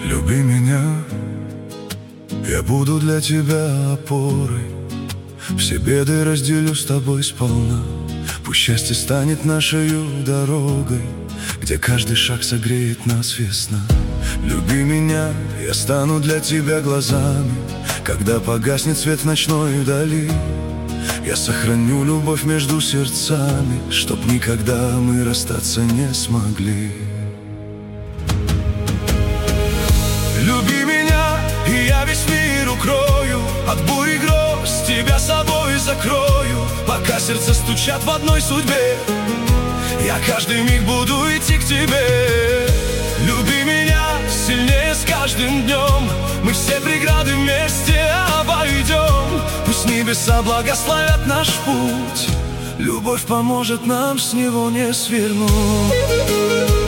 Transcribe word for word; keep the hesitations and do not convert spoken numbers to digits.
Люби меня, я буду для тебя опорой. Все беды разделю с тобой сполна. Пусть счастье станет нашей дорогой, где каждый шаг согреет нас весна. Люби меня, я стану для тебя глазами, когда погаснет свет в ночной дали. Я сохраню любовь между сердцами, чтоб никогда мы расстаться не смогли. Люби меня, и я весь мир укрою, от бури гроз тебя собой закрою. Пока сердца стучат в одной судьбе, я каждый миг буду идти к тебе. Люби меня сильнее с каждым днем, мы все преграды вместе обойдем. Пусть небеса благословят наш путь, любовь поможет нам с него не свернуть.